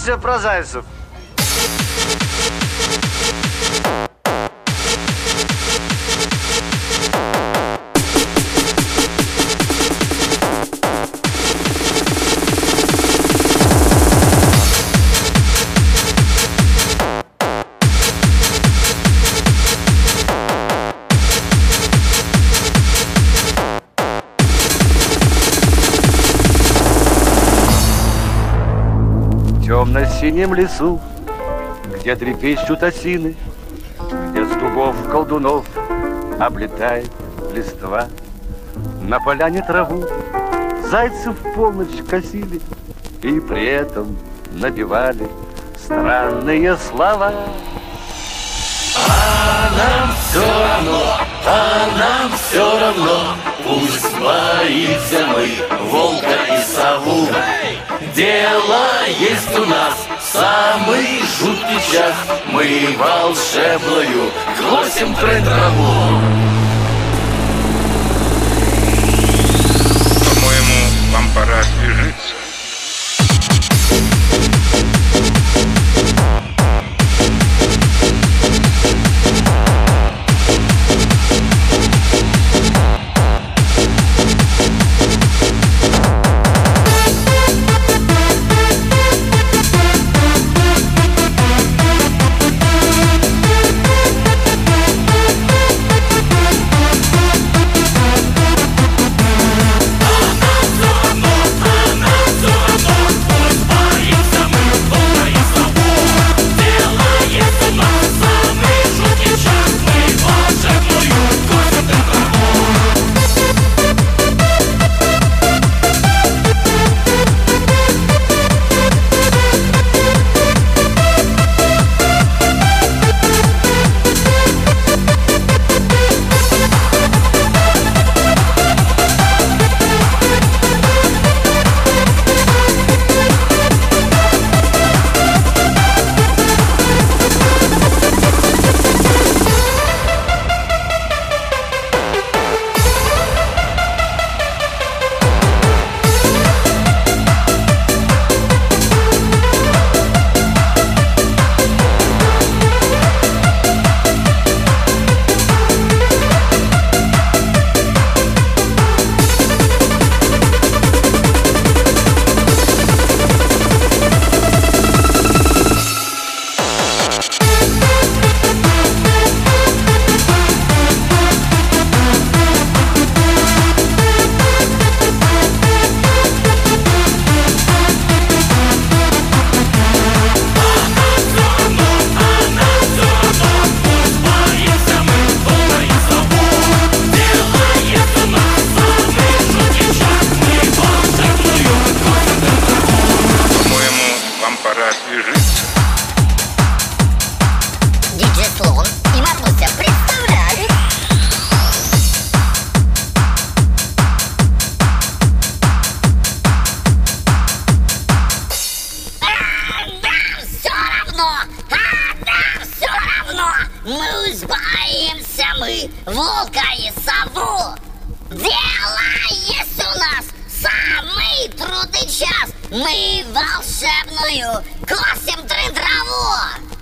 песня про зайцев. В темно-синем лесу, где трепещут осины, где с дубов колдунов облетает листва, на поляне траву зайцы в полночь косили и при этом напевали странные слова. А нам все равно, все равно, пусть боимся мы волка и сову. Дело есть у нас самый жуткий час, мы волшебную косим трын-траву. По-моему, вам пора освежиться. Пора освежиться. Диджей Слон и Маруся представляют. Нам все равно, мы боимся мы волка и сову. Дело есть у нас самый трудный час, мы волшебную косим трын-траву.